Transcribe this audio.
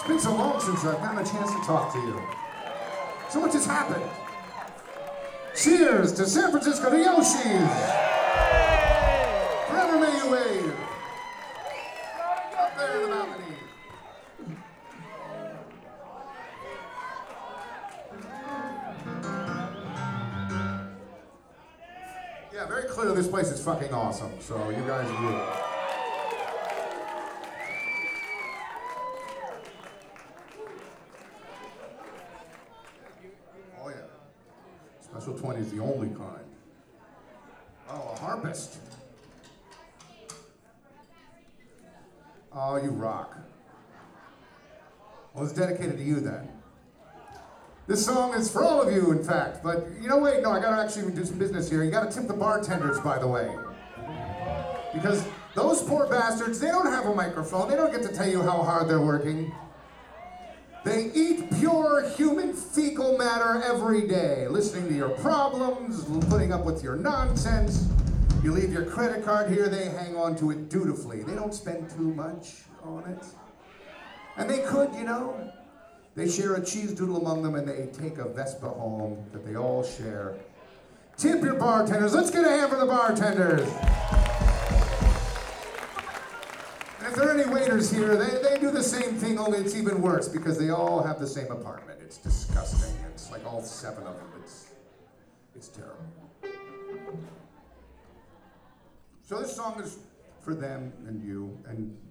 It's been so long since I've gotten a chance to talk to you. So much has happened. Cheers to San Francisco, the Yoshis. Forever may you wave. Up there in the balcony. Yeah, very clear this place is fucking awesome, so you guys rule. Oh yeah. Special 20 is the only kind. Oh, a harpist. Oh, you rock. Well, it's dedicated to you then. This song is for all of you, in fact, but wait, no, I gotta actually do some business here. You gotta tip the bartenders, by the way. Because those poor bastards, they don't have a microphone. They don't get to tell you how hard they're working. They eat pure human fecal matter every day, listening to your problems, putting up with your nonsense. You leave your credit card here, they hang on to it dutifully. They don't spend too much on it. And they could, They share a cheese doodle among them and they take a Vespa home that they all share. Tip your bartenders. Let's get a hand for the bartenders. And if there are any waiters here, they do the same thing, only it's even worse because they all have the same apartment. It's disgusting. It's like all 7 of them. It's terrible. So this song is for them and you and